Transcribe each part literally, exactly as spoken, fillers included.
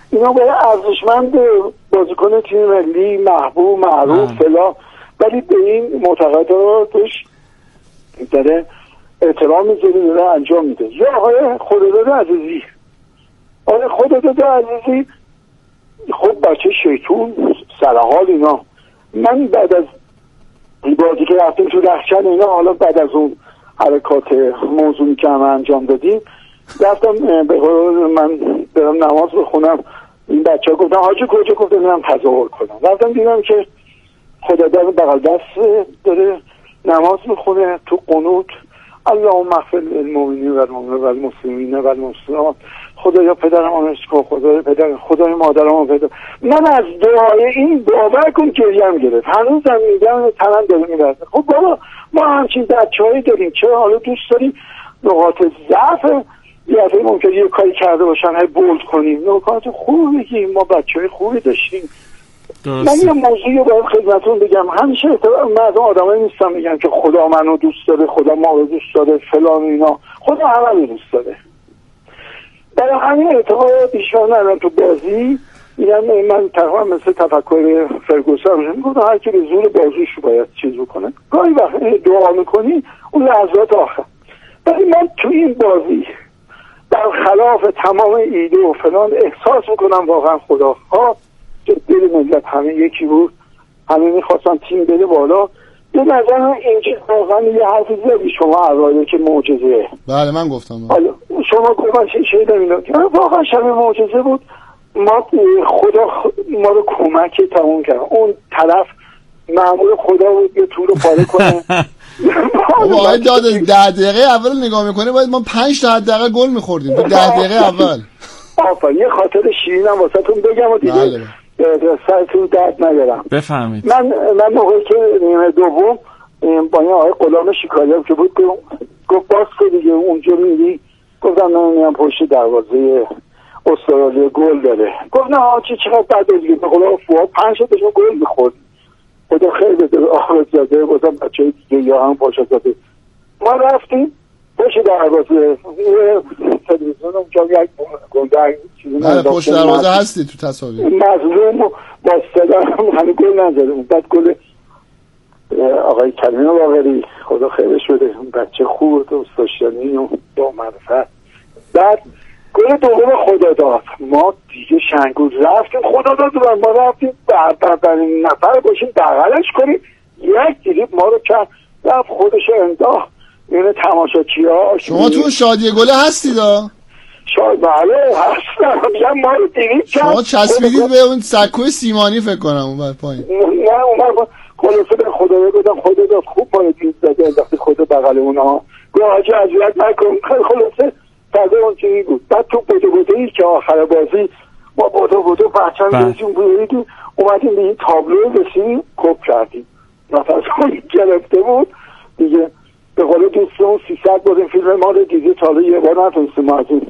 اینا باید ارزشمند بازیکن تیم ملی محبوب معروف فلان، ولی به این معتقداتش داره احترام میذاره، داره انجام میده. یا آقای خداداد عزیزی، آقای خداداد عزیزی خب بچه شیطون سرحال اینا. من بعد از بازی که رفتیم تو رخشن اینا، حالا بعد از اون حرکات موضوعی که همه انجام دادیم، رفتم به قرار من برم نماز بخونم. این بچه ها گفتن حاجی کجا؟ گفتم میرم تظاهر کنم. رفتم دیدم که خداداد بغل دست داره نماز میخونه تو قنوت، اللهم اغفر للمؤمنین و المؤمنات و المسلمین و المسلمات، خدایا پدرم آمرز کن، خدایا پدرم، خدای مادرم آمرز پدرم. من از دعای این باور کن گریم گرفت، هنوزم میگم تنم داره میرسه. خب بابا ما همچین بچه‌هایی داریم، چرا حالا دوست داریم نقاط ضعف یه دفعه ممکنه یه کاری کرده باشن هی بولد کنیم؟ نکات خوب بگیم، ما بچه‌های خوبی داشتیم. من یه موضوعی رو باید خدمتون بگم، همیشه من از آدمایی نیستم میگم که خدا منو دوست داره، خدا ما رو دوست داره فلان اینا. خدا همه رو دوست داره. برای همین اعتقاد بیشتر ندارم تو بازی. میگم من تقریبا مثل تفکر فرگوسن میگم، میگم هر کی به زور بازیش رو باید چیز بکنه. گاهی وقت دعا میکنی اون لحظات آخر. ولی من تو این بازی برخلاف تمام ایده و فلان احساس میکنم واقعا خدا ها دل ملت همه یکی بود، همه میخواستن تیم بده بالا. به نظر اینجا واقعا یه حرفی زدی شما اوایل که معجزه. بله من گفتم. حالا شما گفتن چه چه دمیدم که واقعا شب معجزه بود. ما خدا ما رو کمک تموم کرد. اون طرف مأمور خدا بود یه تور رو پاره کنه. واقعا داده ده دقیقه اول نگاه میکنه باید ما پنج تا دقیقه گل میخوردیم تو ده دقیقه اول. آفرین. یه خاطر شیرینم واسهتون بگم و دیگه سرتون درد ندارم. بفهمید. من من موقعی که نیمه دوم با این آقای غلام شکاریان که بود گفت باز که دیگه اونجا میری، گفتم من میام پشت دروازه استرالیا گل داره. گفت نه آچی چقدر بده دیگه، به قول فواد پنج تا بهشون گل میخورد. خدا خیر بده آخر زاده بازم بچه دیگه یا هم پاشا زاده. ما رفتیم پشت دروازه تلویزیون اونجا یک گلدر چیزی نه پشت دروازه هستی تو تصاویر مظلوم باستادم همه گل نزده. بعد گل آقای کریمی باقری خدا خیرش بده، بچه خوب و استاشیانی و با معرفت. بعد گل دوم خداداد ما دیگه شنگول رفتیم خداداد رو ما رفتیم برین نفر باشیم بغلش کنیم، یک دیگه ما رو کرد رفت خودش انداخت. این تماشاچی ها شما تو شادی گله هستی دا؟ شاید بله هستم. میگم ما رو دیگه شما چسبیدید به اون سکوی سیمانی فکر کنم اون بر پایین. نه اون خلاصه به خدا بگم خدا داد خوب پای دید داده انداختی خدا بغل اونا گوه حاجی عذیت نکن. خلاصه فضا اون چیزی بود. بعد تو بوده بوده ای که آخر بازی ما بوده بوده پرچم بزیم بودیم اومدیم به این تابلو رسیم کپ کردیم نفس خواهی گرفته بود دیگه. به قول دوستون سیصد بودیم فیلم ما رو دیگه تاله یه بار نتونستیم ما از این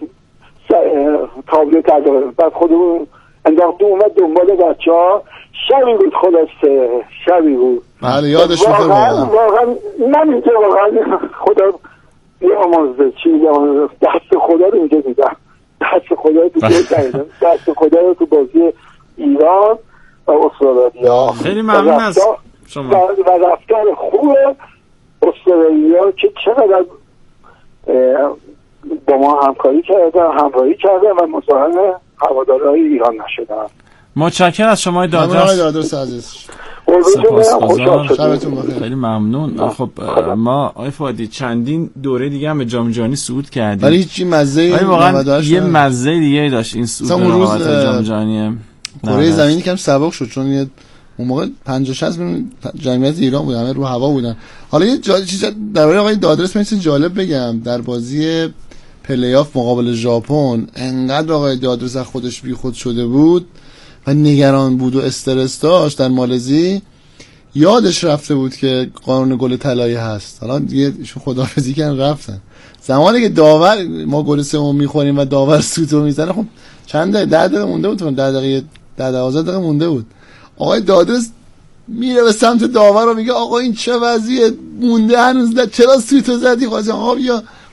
تابلو ترداریم. بعد خودمون انداختیم اومد دنبال بچه ها. شبی بود خلاصه شبی بود. بله یادش بود واقعا واقعا من اینجا واقعا خدا یه آمازده چی دست خدا رو اینجا دیدم، دست خدا رو تو دیدم، دست خدا رو تو بازی ایران و استرالیا. خیلی ممنون از شما و رفتار خوب استرالیا که چقدر با ما همکاری کردن همراهی کردن و مزاحم هوادارهای ایران نشدن. متشکرم از شما دادرس. دادرس عزیز. شبتون بخیر. خیلی ممنون. خب ما آقای فادی چندین دوره دیگه هم به جام جهانی صعود کردیم ولی هیچ مزه واقعا یه مزه دیگه داشت این صعود به رقابت جام جهانی. کره زمین کم سبک شد چون یه اون موقع پنجاه شصت جمعیت ایران بود همه رو هوا بودن. حالا یه چیز درباره آقای دادرس من چیز جالب بگم. در بازی پلی آف مقابل ژاپن انقدر آقای دادرس از خودش بیخود شده بود و نگران بود و استرس داشت در مالزی، یادش رفته بود که قانون گل طلایی هست. حالا دیگه ایشون خداحافظی کردن رفتن. زمانی که داور ما گل سوم میخوریم و داور سوتو میزنه خب چند دقیقه ده دقیقه مونده بود، ده دقیقه ده دوازده دقیقه مونده بود. آقای دادرس میره به سمت داور و میگه آقا این چه وضعیه مونده هنوز چرا سوتو زدی؟ خواستم آقا بیا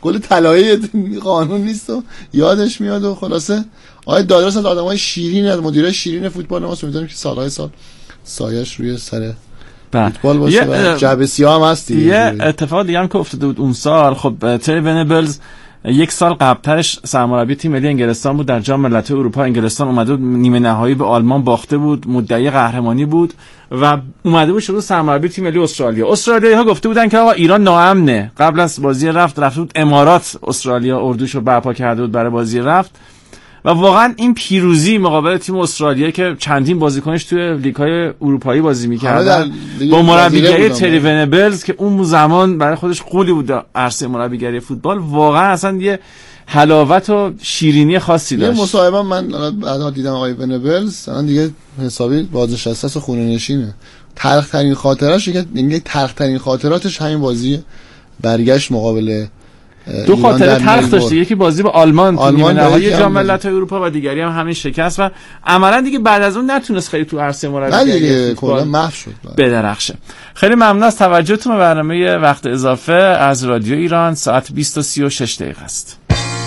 گل طلایی قانون نیست و یادش میاد و خلاصه آقای دادرس از آدمای شیرین، از مدیرای شیرین فوتبال ما می‌دونیم که سالهای سال سایش روی سر فوتبال باشه و جعبه سیاه هم هست. یه اتفاق دیگه هم که افتاده بود اون سال، خب تری ونبلز یک سال قبلترش سرمربی تیم ملی انگلستان بود در جام ملت‌های اروپا. انگلستان اومده بود نیمه نهایی به آلمان باخته بود، مدعی قهرمانی بود و اومده بود شروع سرمربی تیم ملی استرالیا. استرالیایی‌ها گفته بودن که آقا ایران ناامنه. قبل از بازی رفت رفت بود امارات، استرالیا اردوشو برپا کرده بود برای بازی رفت و واقعا این پیروزی مقابل تیم استرالیا که چندین بازیکنش توی لیگ‌های اروپایی بازی می‌کردن با مربیگری تری ونبلز که اون زمان برای خودش قولی بود در عرصه مربیگری فوتبال، واقعا اصلا یه حلاوت و شیرینی خاصی داشت. یه مصاحبه من بعدا دیدم آقای ونبلز، الان دیگه حسابی بازنشسته است و خونه نشینه. تلخ‌ترین خاطرش که دیگه تلخ‌ترین خاطراتش همین بازی برگشت مقابل دو خاطره تلخ داشت، یکی بازی با آلمان تو نیمه نهایی جام ملت‌های اروپا و دیگری هم همین شکست و عملاً دیگه بعد از اون نتونست خیلی تو عرصه مربیگری کلا محو شد بدرخشه. خیلی ممنون از توجهتون به برنامه وقت اضافه از رادیو ایران. ساعت بیست و سی و شش دقیقه است.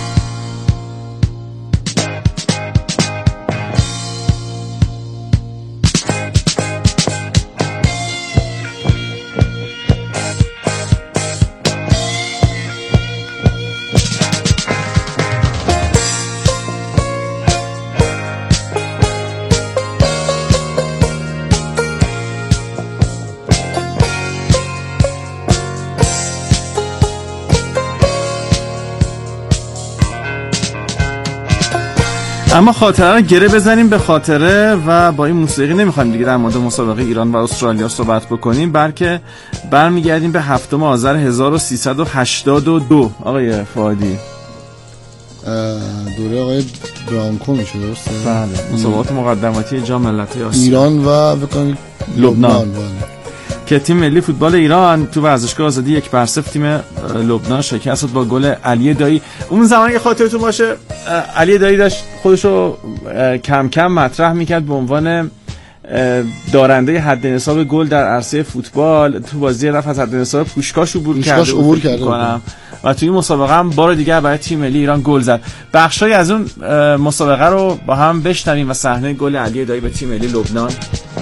اما خاطره رو گره بزنیم به خاطره و با این موسیقی نمیخوایم دیگه در مورد مسابقه ایران و استرالیا صحبت بکنیم، بلکه برمیگردیم به هفتم آذر هزار و سیصد و هشتاد و دو. آقای فؤادی دوره آقای برانکو میشه درسته؟ بله، مسابقات مقدماتی جام ملت‌های آسیا ایران و بکنید لبنان که تیم ملی فوتبال ایران تو ورزشگاه آزادی یک بر صفر تیم لبنان شکست داد با گل علی دایی. اون زمانی که خاطرتون باشه علی دایی داشت خودشو کم کم مطرح میکرد به عنوان دارنده حد نصاب گل در عرصه فوتبال. تو بازی رفت از حد نصاب پوشکاش عبور کرده عبور کرده و توی مسابقه هم بار دیگر برای تیم ملی ایران گل زد. بخشای از اون مسابقه رو با هم بشنویم و صحنه گل علی دایی به تیم ملی لبنان.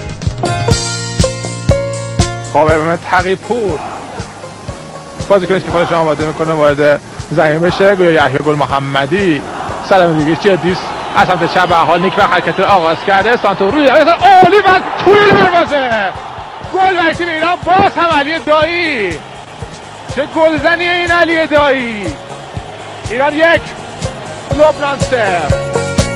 خاوران تقی‌پور بازیکنی که خودش آماده میکنه وارد زمین بشه، گویا یحیی گل محمدی سلام دیگه چه دیس از سمت چپ حال نیک و حرکت آغاز کرده سانتو روی عالی و توی دروازه گل برای تیم ایران. باز هم علی دایی، چه گلزنیه این علی دایی. ایران یک لبنان صفر.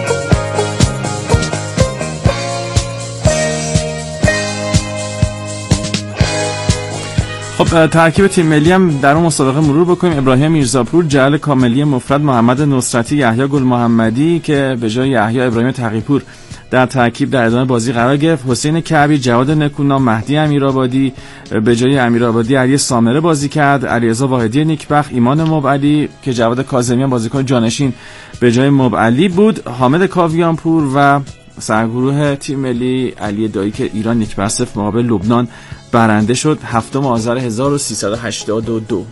خب ترکیب تیم ملی هم در اون مسابقه مرور بکنیم. ابراهیم میرزاپور، جعل کاملی مفرد، محمد نصرتی، یحیی گل محمدی که به جای یحیی ابراهیم تقی‌پور در ترکیب در ادامه بازی قرار گرفت، حسین کعبی، جواد نکونام، مهدی امیرآبادی به جای امیرآبادی علی سامره بازی کرد، علیرضا واحدی نیکبخت، ایمان مبعلی که جواد کاظمیان بازیکن جانشین به جای مبعلی بود، حامد کاویانپور و سرگروه تیم ملی علی دایی که ایران یک بر صفر مقابل لبنان برنده شد. هفتم آذر هزار و سیصد و هشتاد و دو.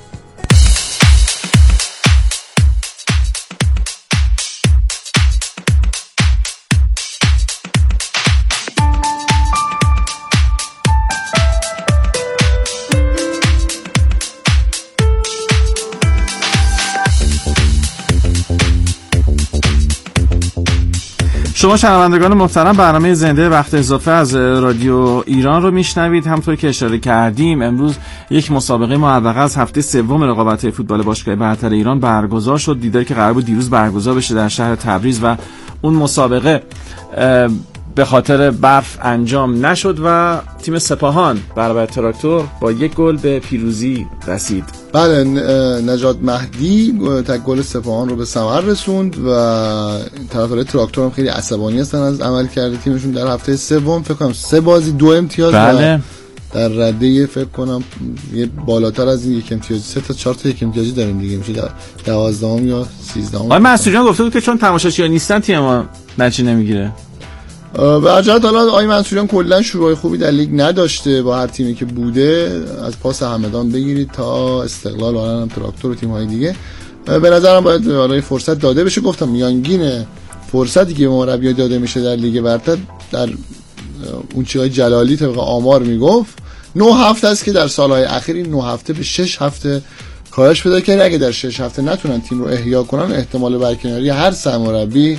شما شنوندگان محترم برنامه زنده وقت اضافه از رادیو ایران رو میشنوید. همونطور که اشاره کردیم امروز یک مسابقه معوقه از هفته سوم رقابت‌های فوتبال باشگاه برتر ایران برگزار شد. دیداری که قرار بود دیروز برگزار بشه در شهر تبریز و اون مسابقه به خاطر برف انجام نشد و تیم سپاهان برابر تراکتور با یک گل به پیروزی رسید. بله، نجات مهدی تک گل سپاهان رو به ثمر رسوند و طرفدارای تراکتور هم خیلی عصبانی هستن از عمل کرده تیمشون در هفته سوم. فکر کنم سه بازی دو امتیاز. بله. در رده فکر کنم یه بالاتر از این یک امتیازی، سه تا چهار تا یک امتیازی داریم دیگه، میشه دوازدهم یا سیزدهم. آقای مسعودیان گفته بود که چون تماشاگرها نیستن تیم ما نتیجه نمیگیره. به عجلت حالا آقای منصوریان کلا شروع خوبی در لیگ نداشته با هر تیمی که بوده، از پاس همدان بگیرید تا استقلال و هم تراکتور و تیم‌های دیگه. به نظرم باید حالا فرصت داده بشه. گفتم میانگین فرصتی که مربی داده میشه در لیگ برتر در اون چیزای جلالی طبق آمار میگفت نه هفته است که در سالهای اخیر این نه هفته به شش هفته کاهش پیدا کرده. اگه در شش هفته نتونن تیم رو احیا کنن احتمال برکناری هر سرمربی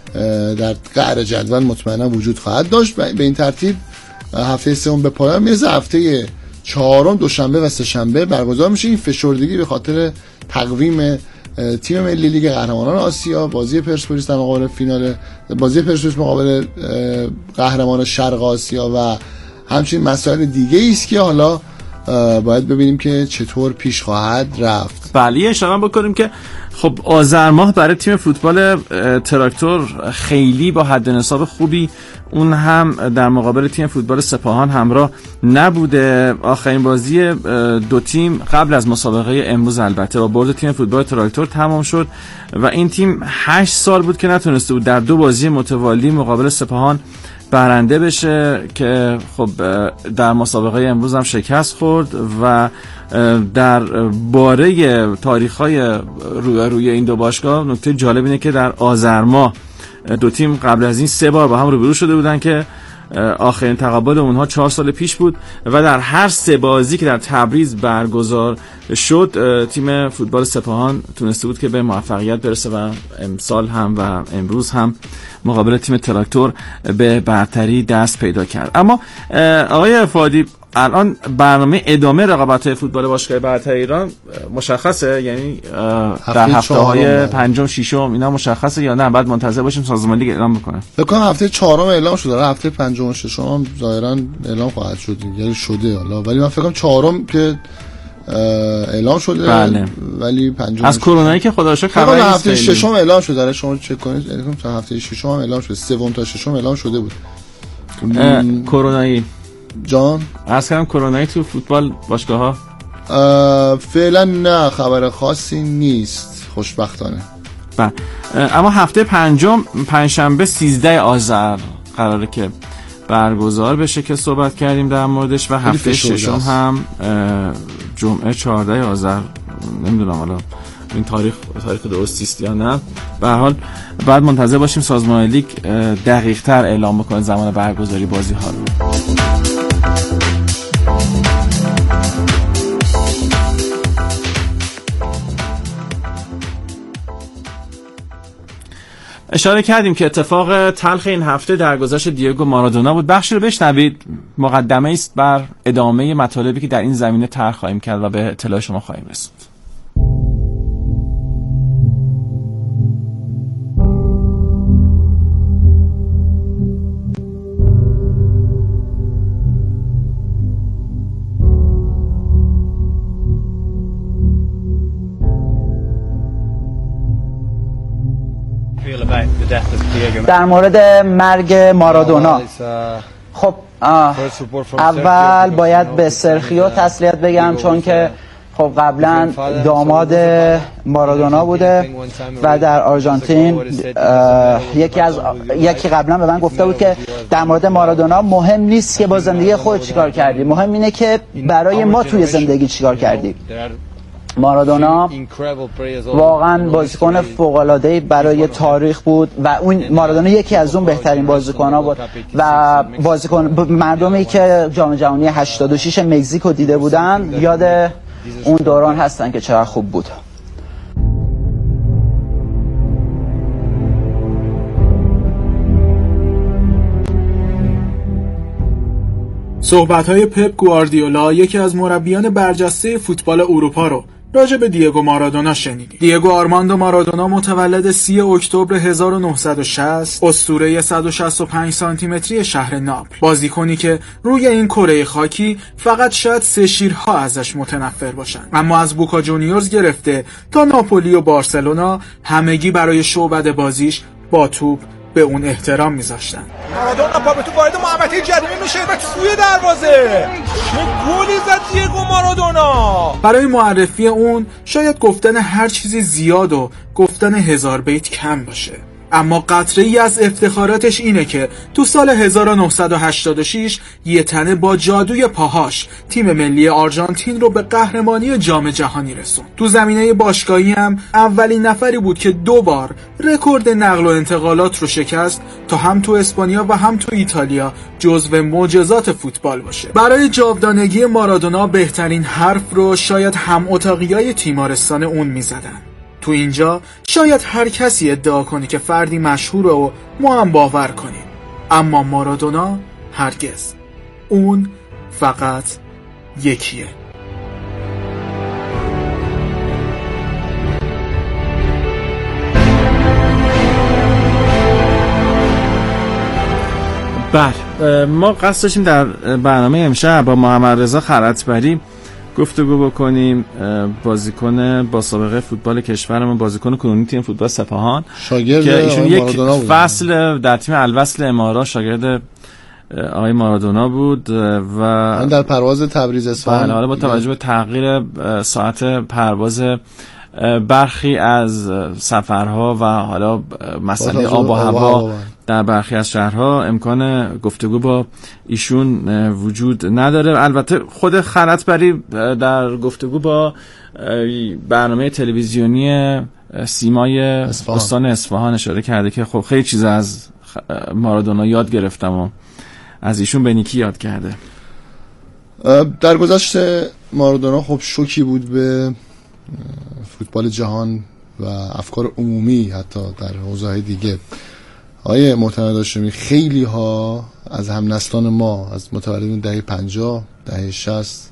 در قعر جدول مطمئنا وجود خواهد داشت. به این ترتیب هفته سوم به پایان میرسه، هفته چهارم دوشنبه و سه شنبه برگزار میشه. این فشردگی به خاطر تقویم تیم ملی لیگ قهرمانان آسیا، بازی پرسپولیس در مقابل فینال بازی پرسپولیس مقابل قهرمان شرق آسیا و همچنین مسائل دیگه است که حالا باید ببینیم که چطور پیش خواهد رفت. بله اشاره بکنیم که خب آذر ماه برای تیم فوتبال تراکتور خیلی با حد نصاب خوبی اون هم در مقابل تیم فوتبال سپاهان همراه نبوده. آخرین بازی دو تیم قبل از مسابقه امروز البته با برد تیم فوتبال تراکتور تمام شد و این تیم هشت سال بود که نتونسته بود در دو بازی متوالی مقابل سپاهان برنده بشه که خب در مسابقه امروز هم شکست خورد و در باره تاریخ‌های روی روی این دو باشگاه نکته جالب اینه که در آذر ماه دو تیم قبل از این سه بار با هم روبرو شده بودن که آخرین تقابل اونها چهار سال پیش بود و در هر سه بازی که در تبریز برگزار شد تیم فوتبال سپاهان تونسته بود که به موفقیت برسه و امسال هم و امروز هم مقابل تیم تراکتور به برتری دست پیدا کرد. اما آقای فادی الان برنامه ادامه رقابت‌های فوتبال باشگاه برتر ایران مشخصه؟ یعنی در هفته‌های پنجم ششم اینا مشخصه یا نه بعد منتظر باشیم سازمان لیگ اعلام بکنه؟ فکر کنم هفته چهارم اعلام شده، هفته پنجم و ششم هم ظاهرا اعلام خواهد شد، یعنی شده حالا، ولی من فکر کنم چهارم که اعلام شده. بله. ولی پنجم از کرونایی که خدا رو شکر خبری نیست. هفته ششم اعلام شده، شما چک کنید تا هفته ششم هم اعلام شده، سوم تا ششم اعلام شده بود. کرونایی جان عرض کردم کرونایی تو فوتبال باشگاه ها فعلا نه خبر خاصی نیست خوشبختانه. بله اما هفته پنجم پنجشنبه سیزده آذر قراره که برگزار بشه که صحبت کردیم در موردش و هفته ششم هم جمعه چهارده آذر. نمیدونم حالا این تاریخ تاریخ درستی است یا نه. به هر حال بعد منتظر باشیم سازمان لیگ دقیق تر اعلام بکنه زمان برگزاری بازی ها رو. اشاره کردیم که اتفاق تلخ این هفته درگذشت دیگو مارادونا بود. بخشی رو بشنوید، مقدمه است بر ادامه مطالبی که در این زمینه طرح خواهیم کرد و به اطلاع شما خواهیم رسوند. در مورد مرگ مارادونا، خب اول باید به سرخیو تسلیت بگم چون که خب قبلا داماد مارادونا بوده و در آرژانتین یکی از یکی قبلا به من گفته بود که در مورد مارادونا مهم نیست که با زندگی خود چیکار کردی، مهم اینه که برای ما توی زندگی چیکار کردی. مارادونا واقعا بازیکن فوق‌العاده‌ای برای تاریخ بود و اون مارادونا یکی از اون بهترین بازیکن‌ها بود و بازیکن مردمی که جام جهانی هشتاد و شش مکزیک رو دیده بودن یاد اون دوران هستن که چقدر خوب بود. صحبت‌های پپ گواردیولا، یکی از مربیان برجسته فوتبال اروپا رو راجع به دیگو مارادونا شنیدیم. دیگو آرماندو مارادونا متولد سی اکتبر هزار و نهصد و شصت، اسطوره صد و شصت و پنج سانتی متری شهر ناپل، بازیکنی که روی این کره خاکی فقط شاید سه شیرها ازش متنفر باشن، اما از بوکا جونیورز گرفته تا ناپولی و بارسلونا همگی برای شعبده بازیش با توپ به اون احترام میذاشتن. مارادونا پا به تو وارد محوطه جریمه میشه و توی دروازه چه گلی زد دیگو مارادونا. برای معرفی اون شاید گفتن هر چیزی زیاد و گفتن هزار بیت کم باشه، اما قطره‌ای از افتخاراتش اینه که تو سال هزار و نهصد و هشتاد و شش یه تنه با جادوی پاهاش تیم ملی آرژانتین رو به قهرمانی جام جهانی رسوند. تو زمینه باشگاهی هم اولین نفری بود که دو بار رکورد نقل و انتقالات رو شکست تا هم تو اسپانیا و هم تو ایتالیا جزو معجزات فوتبال باشه. برای جاودانگی مارادونا بهترین حرف رو شاید هم اتاقیای تیمارستان اون میزدن. تو اینجا شاید هر کسی ادعا کنه که فردی مشهوره و ما هم باور کنیم، اما مارادونا هرگز. اون فقط یکیه. بله، ما قصد داشتیم در برنامه امشب با محمد رضا خلعتبری گفتگو بکنیم، بازیکن با سابقه فوتبال کشورمون، بازیکن کنونی تیم فوتبال سپاهان، شاگرد که ایشون یک فصل در تیم الوصل امارات شاگرد آقای مارادونا بود و من در پرواز تبریز اصفهان. بله، حالا با توجه به تغییر ساعت پرواز برخی از سفرها و حالا مسئله آب و هوا در برخی از شهرها امکان گفتگو با ایشون وجود نداره. البته خود خلعتبری در گفتگو با برنامه تلویزیونی سیمای اصفهان. استان اصفهان اشاره کرده که خب خیلی چیز از مارادونا یاد گرفتم و از ایشون به نیکی یاد کرده. در گذشته مارادونا خب شوکی بود به فوتبال جهان و افکار عمومی، حتی در حوزه‌های دیگه. آیه محترم هاشمی، خیلی ها از هم نسلان ما از متولدین دهه پنجاه، دهه شصت،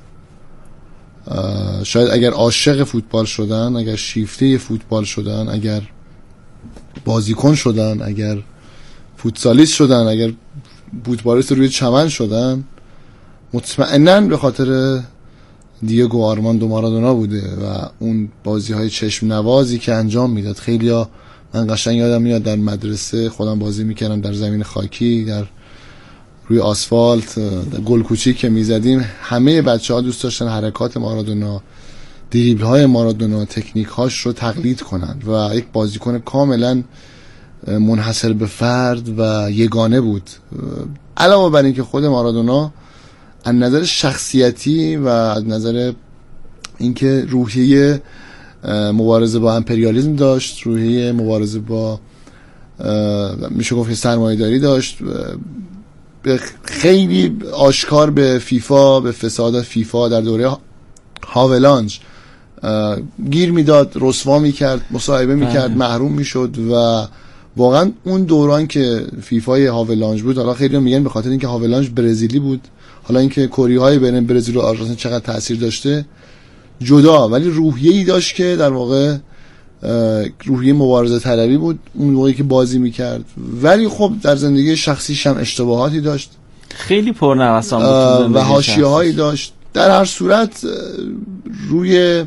شاید اگر عاشق فوتبال شدن، اگر شیفته فوتبال شدن، اگر بازیکن شدن، اگر فوتسالیست شدن، اگر فوتبالیست روی چمن شدن، مطمئناً به خاطر دیگو آرماندو مارادونا بوده و اون بازی های چشم نوازی که انجام میداد. خیلی ها، من قشنگ یادم میاد در مدرسه خودم بازی میکردم در زمین خاکی، در روی آسفالت، گل کوچیک که میزدیم، همه بچه ها دوست داشتن حرکات مارادونا، دریبل های مارادونا، تکنیک هاش رو تقلید کنن و یک بازیکن کاملا منحصر به فرد و یگانه بود. علاوه بر این که خود مارادونا از نظر شخصیتی و از نظر اینکه روحیه مبارزه با امپریالیسم داشت، روحیه مبارزه با میشه گفت سرمایه‌داری داشت، خیلی آشکار به فیفا، به فساد فیفا در دوره هاولانج گیر میداد، رسوا میکرد، مصاحبه میکرد، محروم میشد و واقعا اون دوران که فیفای هاولانج بود، حالا خیلی میگن به خاطر اینکه هاولانج برزیلی بود، حالا اینکه کره های بین برزیل و آرژانتین چقدر تاثیر داشته جدا، ولی روحیه‌ای داشت که در واقع روحیه مبارزه طلبی بود اون موقعی که بازی میکرد، ولی خب در زندگی شخصیش هم اشتباهاتی داشت، خیلی پرنوسان بود و حاشیه‌هایی داشت. در هر صورت روی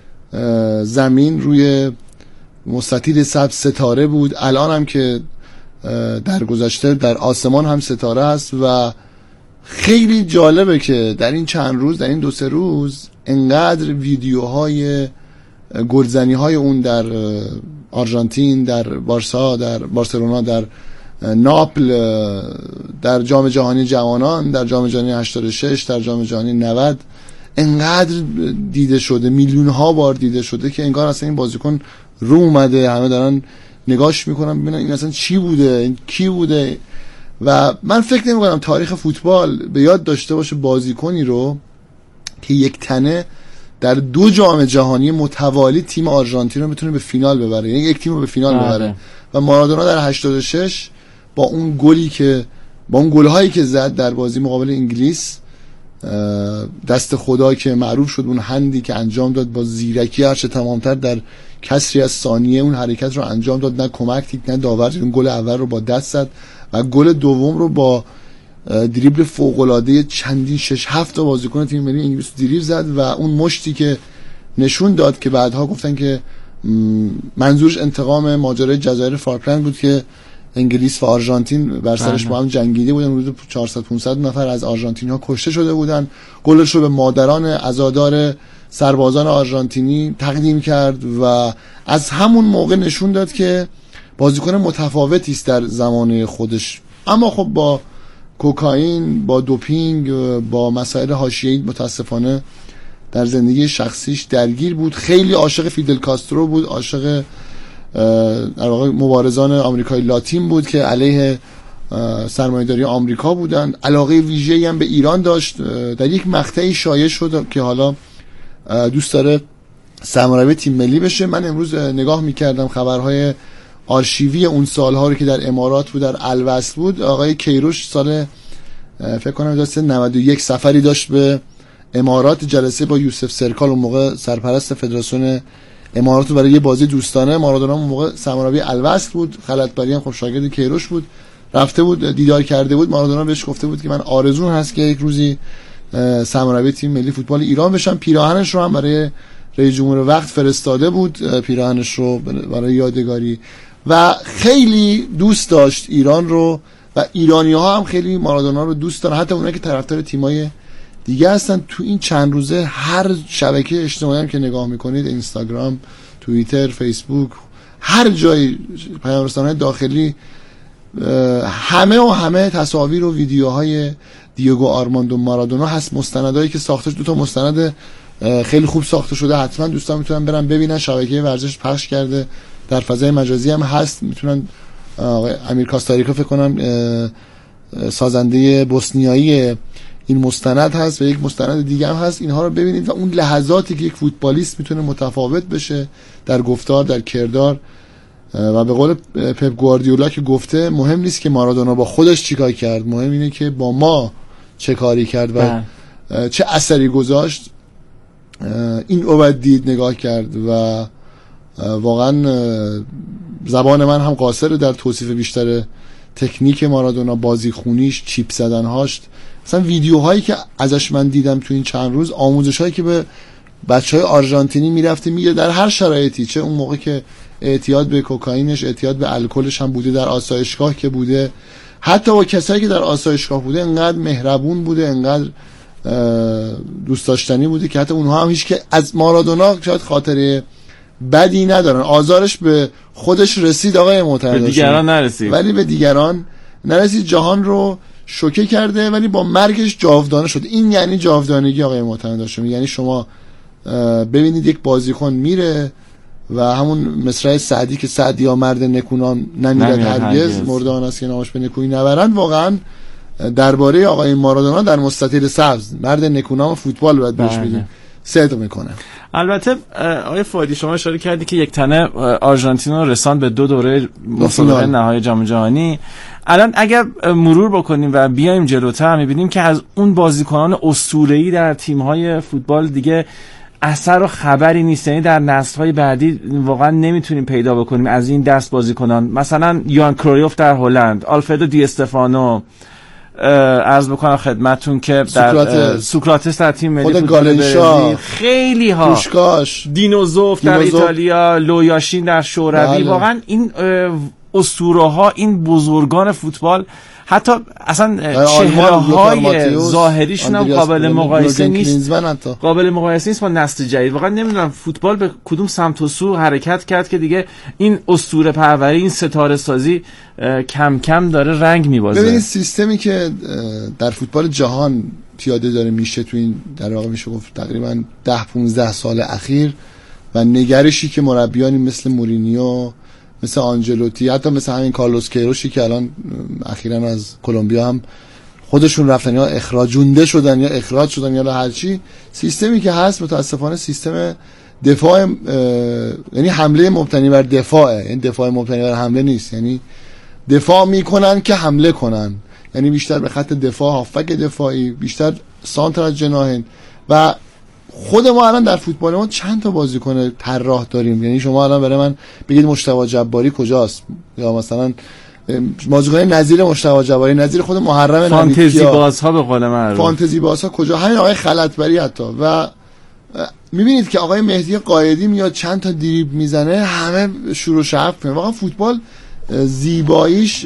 زمین، روی مستطیل سبز ستاره بود. الان هم که در گذشته در آسمان هم ستاره هست و خیلی جالبه که در این چند روز، در این دو سه روز، انقدر ویدیوهای گلزنی های اون در آرژانتین، در بارسا، در بارسلونا، در ناپل، در جام جهانی جوانان، در جام جهانی هشتاد و شش، در جام جهانی نود انقدر دیده شده، میلیون ها بار دیده شده که انگار اصلا این بازیکن رو اومده، همه دارن نگاش میکنن ببینن این اصلا چی بوده، این کی بوده. و من فکر نمی کنم تاریخ فوتبال به یاد داشته باشه بازیکنی رو که یک تنه در دو جام جهانی متوالی تیم آرژانتین رو میتونه به فینال ببره، یعنی یک تیم رو به فینال آه. ببره. و مارادونا در هشتاد و شش با اون گلی که با اون گل‌هایی که زد در بازی مقابل انگلیس، دست خدا که معروف شد، اون هندی که انجام داد با زیرکی هرچه تمامتر در کسری از ثانیه اون حرکت رو انجام داد، نه کمک تیک نه داور، اون گل اول رو با دست زد و گل دوم رو با دریبل فوق‌العاده چندین شش هفت تا بازیکن تیم ملی انگلیس دریبل زد و اون مشتی که نشون داد که بعدها گفتن که منظورش انتقام ماجرای جزایر فالکلند بود که انگلیس و آرژانتین بر سرش با هم جنگیده بودن، حدود چهارصد پانصد نفر از آرژانتینی ها کشته شده بودن. گلش رو به مادران عزادار سربازان آرژانتینی تقدیم کرد و از همون موقع نشون داد که بازیکن متفاوتی است در زمانه خودش، اما خب با کوکائین، با دوپینگ، با مسائل حاشیه‌ای متاسفانه در زندگی شخصیش درگیر بود. خیلی عاشق فیدل کاسترو بود، عاشق در واقع مبارزان آمریکای لاتین بود که علیه سرمایه‌داری آمریکا بودن. علاقه ویژه‌ای هم به ایران داشت. در یک مقطعی شایع شد که حالا دوست داره سرمربی تیم ملی بشه. من امروز نگاه می‌کردم خبرهای آرشیوی اون سالها رو که در امارات بود، در الوصل بود. آقای کیروش سال فکر کنم داشت نود و یک سفری داشت به امارات، جلسه با یوسف سرکال اون موقع سرپرست فدراسیون امارات رو برای یه بازی دوستانه. مارادونا اون موقع سرمربی الوصل بود، خلعتبری هم خب شاگرد کیروش بود، رفته بود دیدار کرده بود. مارادونا بهش گفته بود که من آرزوم هست که یک روزی سرمربی تیم ملی فوتبال ایران بشم. پیراهنش رو هم برای رئیس جمهور وقت فرستاده بود، پیراهنش رو برای یادگاری، و خیلی دوست داشت ایران رو و ایرانی‌ها هم خیلی مارادونا رو دوست دارن، حتی اونایی که طرفدار تیمای دیگه هستن. تو این چند روزه هر شبکه اجتماعی هم که نگاه میکنید، اینستاگرام، توییتر، فیسبوک، هر جای پیام‌رسان‌های داخلی، همه و همه تصاویر و ویدیوهای دیگو آرماندو مارادونا هست. مستندایی که ساخته، دو تا مستند خیلی خوب ساخته شده، حتما دوستان میتونن برن ببینن. شبکه ورزش پخش کرده، در فضای مجازی هم هست، میتونن. امیر کاستاریکا فکر کنم سازنده بوسنیایی این مستند هست و یک مستند دیگه هم هست. اینها رو ببینید و اون لحظاتی که یک فوتبالیست میتونه متفاوت بشه در گفتار، در کردار. و به قول پپ گواردیولا که گفته مهم نیست که مارادونا با خودش چیکار کرد، مهم اینه که با ما چه کاری کرد و چه اثری گذاشت. این رو باید دید، نگاه کرد و واقعا زبان من هم قاصره در توصیف بیشتر تکنیک مارادونا، بازی خونیش، چیپ زدنهاش. مثلا ویدیوهایی که ازش من دیدم تو این چند روز، آموزش‌هایی که به بچهای آرژانتینی میرفته میگه در هر شرایطی، چه اون موقع که اعتیاد به کوکائینش، اعتیاد به الکلش هم بوده، در آسایشگاه که بوده، حتی با کسایی که در آسایشگاه بوده انقدر مهربون بوده، انقدر دوست داشتنی بوده که حتی اونها هم هیچ که از مارادونا شاید خاطره بدی ندارن. آزارش به خودش رسید آقای محترم، به دیگران نرسید، ولی به دیگران نرسید. جهان رو شوکه کرده ولی با مرگش جاودانه شد. این یعنی جاودانگی آقای محترم داشتم. یعنی شما ببینید یک بازیکن میره و همون مصرع سعدی که سعدی ها مرد نکونام نمیرد هرگز، مردان است که نامش به نکویی نبرند، واقعا درباره آقای مارادونا در مستطیل سبز مرد نکونام فوتبال باید بهش بگیم صدق میکنه. البته آقای فادی شما اشاره کردی که یک تنه آرژانتین رو رساند به دو دوره مسابقه نهایی جام جهانی. الان اگر مرور بکنیم و بیایم جلوتر میبینیم که از اون بازیکنان اسطوره‌ای در تیم‌های فوتبال دیگه اثر و خبری نیست. یعنی در نسل‌های بعدی واقعا نمیتونیم پیدا بکنیم از این دست بازیکنان. مثلا یوهان کرویف در هلند، آلفردو دی استفانو، عرض بکنم خدمتتون که در سوکراتس در تیم ملی فوتبال برزیل، خیلی ها، پوشکاش، دینوزوف در ایتالیا، لویاشین در شوروی، واقعا این اسطوره ها، این بزرگان فوتبال، حتی اصلا چهره‌های ظاهریشون هم قابل مقایسه نیست، قابل مقایسه نیست با نسل جدید. واقعا نمیدونم فوتبال به کدوم سمت و سو حرکت کرد که دیگه این اسطوره پروری، این ستاره سازی کم کم داره رنگ میبازه. ببینید سیستمی که در فوتبال جهان پیاده داره میشه تو این در واقع میشه گفت تقریبا ده پانزده سال اخیر و نگرشی که مربیانی مثل مورینیو، مثل آنجلوتی، حتی مثل همین کارلوس کیروشی که الان اخیراً از کلمبیا هم خودشون رفتن یا اخراجونده شدن یا اخراج شدن یا هر چی، سیستمی که هست متاسفانه سیستم دفاع، یعنی حمله مبتنی بر دفاعه. یعنی دفاع مبتنی بر حمله نیست، یعنی دفاع میکنن که حمله کنن، یعنی بیشتر به خط دفاع، هافک دفاعی، بیشتر سانتر از جناحین. و خود ما الان در فوتبال ما چند تا بازیکن طراح داریم. یعنی شما الان برای من بگید مجتبی جباری کجاست، یا مثلا بازیکن نظیر مجتبی جباری، نظیر خود محرم فانتزی بازها به قول معروف، فانتزی بازها کجا، همین آقای خلعتبری حتی. و میبینید که آقای مهدی قائدی میاد چند تا دریبل میزنه، همه شروع شعف کنه. واقعا فوتبال زیباییش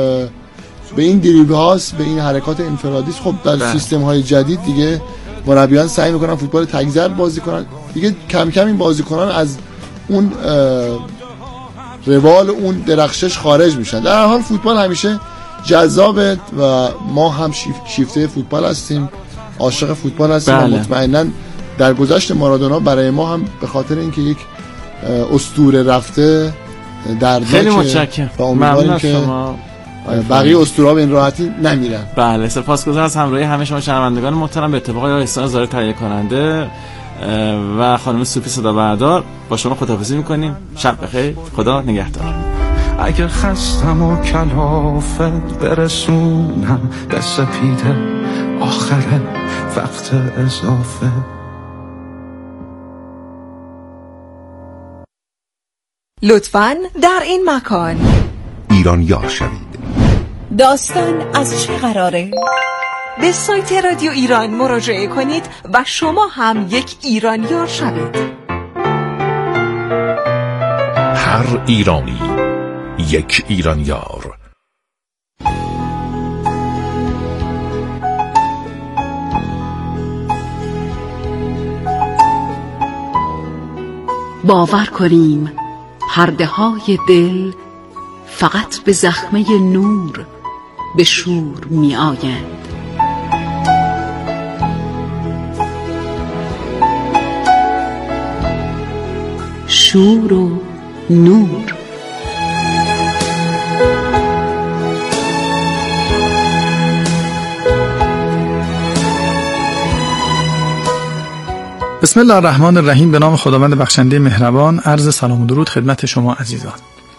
به این دریبل هاست، به این حرکات انفرادی. خب در سیستم های جدید دیگه مربیان سعی میکنن فوتبال تگزر بازی کنن دیگه، کم کم این بازیکنان از اون روال اون درخشش خارج میشن. در هر حال فوتبال همیشه جذابه و ما هم شیف شیفته فوتبال هستیم، عاشق فوتبال هستیم. بله. و مطمئناً در گذشت مارادونا برای ما هم به خاطر اینکه یک اسطوره رفته دردناکه. خیلی متشکرم. ممنون که شما. بقیه اسطوره‌ها به این راحتی نمیرن. بله، سپاسگزارم از همراهی همه شما شنوندگان محترم. به اتفاق آقای احسان زاهد تهیه کننده و خانم سوفی صدا بردار با شما خداحافظی میکنیم. شب بخیر، خدا نگهدار. اگر خستم و کلافت برسونم به سپیده آخر وقت اضافه. لطفاً در این مکان ایران یار شوید. داستان از چه قراره؟ به سایت رادیو ایران مراجعه کنید و شما هم یک ایران یار شوید. هر ایرانی یک ایران یار. باور کنیم پرده های دل فقط به زخمه نور به شور می آیند. شور و نور. بسم الله الرحمن الرحیم. به نام خداوند بخشنده مهربان. عرض سلام و درود خدمت شما عزیزان.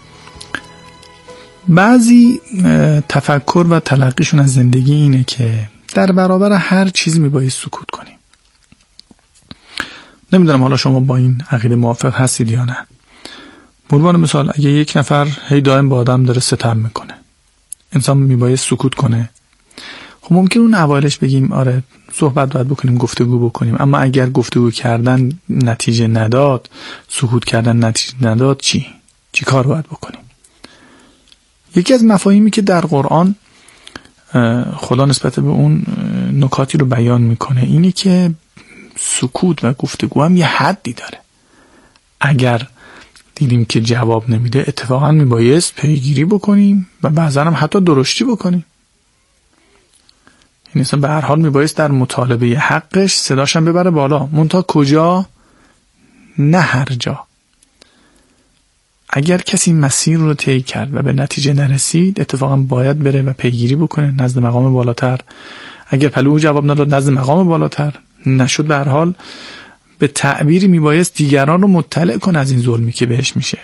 بعضی تفکر و تلقیشون از زندگی اینه که در برابر هر چیزی میباید سکوت کنیم. نمیدونم حالا شما با این عقیده موافق هستید یا نه. به عنوان مثال اگه یک نفر هی دائم با آدم داره ستم میکنه، انسان میباید سکوت کنه. خب ممکن اون اوایلش بگیم آره صحبت باید بکنیم، گفتگو بکنیم، اما اگر گفتگو کردن نتیجه نداد، سکوت کردن نتیجه نداد، چی؟ چی کار باید بکنیم؟ یکی از مفاهیمی که در قرآن خدا نسبت به اون نکاتی رو بیان میکنه اینه که سکوت و گفتگو هم یه حدی داره. اگر دیدیم که جواب نمیده اتفاقا میبایست پیگیری بکنیم و بعضا هم حتی درشتی بکنیم. این اصلا به هر حال میبایست در مطالبه حقش صداشم ببره بالا، منتها کجا؟ نه هر جا. اگر کسی مسیر رو طی کرد و به نتیجه نرسید اتفاقا باید بره و پیگیری بکنه نزد مقام بالاتر. اگر پلو جواب نداد نزد مقام بالاتر. نشد به هر حال به تعبیری میبایست دیگران رو مطلع کنه از این ظلمی که بهش میشه.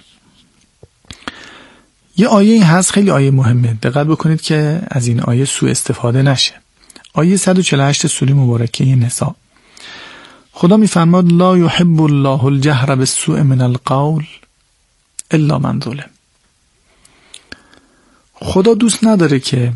یه آیه هست خیلی آیه مهمه، دقت بکنید که از این آیه سوء استفاده نشه. آیه صد و چهل و هشت سوره مبارکه نساء. خدا میفرماد لا یحب الله الجهر بالسوء من القول الا من ظلم. خدا دوست نداره که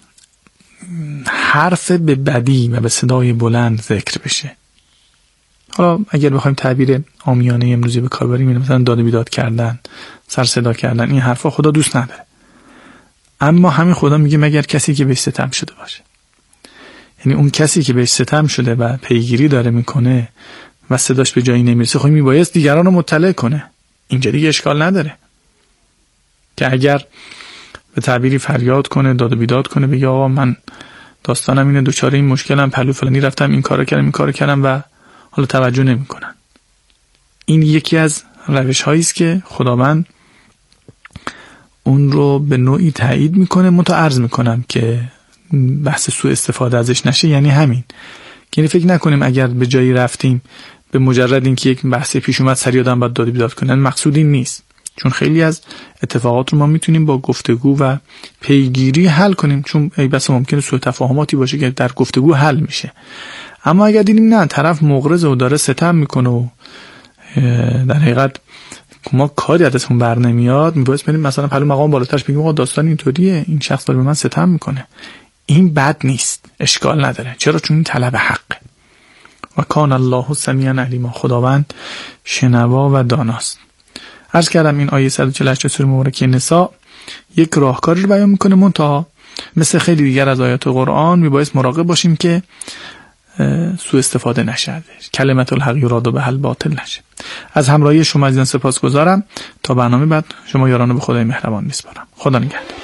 حرف به بدی و به صدای بلند ذکر بشه. حالا اگر بخوایم تعبیر عامیانه امروزی به کار بریم مثلا داد و بیداد کردن، سر صدا کردن، این حرفا خدا دوست نداره. اما همین خدا میگه مگر کسی که بهش ستم شده باشه. یعنی اون کسی که بهش ستم شده و پیگیری داره میکنه و صداش به جایی نمیرسه، خب میبایست دیگران رو مطلع کنه. اینجا دیگه اشکال نداره که اگر به تعبیری فریاد کنه، داد و بیداد کنه، بگه آقا من داستانم اینه، دوچاره این مشکلم، پلو فلانی رفتم، این کارو کردم، این کارو کردم و حالا توجه نمیکنن. این یکی از روش هایی است که خداوند اون رو به نوعی تایید میکنه. منتها عرض میکنم که بحث سوء استفاده ازش نشه. یعنی همین، یعنی فکر نکنیم اگر به جایی رفتیم به مجرد اینکه یک بحث پیش اومد سریع آدم باید داد بیداد کنن، مقصود این نیست. چون خیلی از اتفاقات رو ما میتونیم با گفتگو و پیگیری حل کنیم، چون ای بس ممکنه سوء تفاهماتی باشه که در گفتگو حل میشه. اما اگر دیدیم نه طرف مغرض و داره ستم میکنه و در حقیقت ما کاری ازشون بر نمیاد، میبایست بریم مثلا پلو مقام بالاترش بگیم آقا داستان اینطوریه، این شخص داره به من ستم میکنه. این بد نیست، اشکال نداره. چرا؟ چون این طلب حقه. و کان الله سمیعا علیما، خداوند شنوا و داناست. عرض کردم این آیه صد و چهل و هشت سوره مبارکه نساء یک راهکاری رو بیان میکنه. منتها مثل خیلی دیگر از آیات قرآن میبایست مراقب باشیم که سوء استفاده نشه، کلمت الحق یراد به حل باطل نشه. از همراهی شما عزیزان سپاسگزارم. تا برنامه بعد شما یارانو به خدای مهربان میسپارم. خدا نگهدار.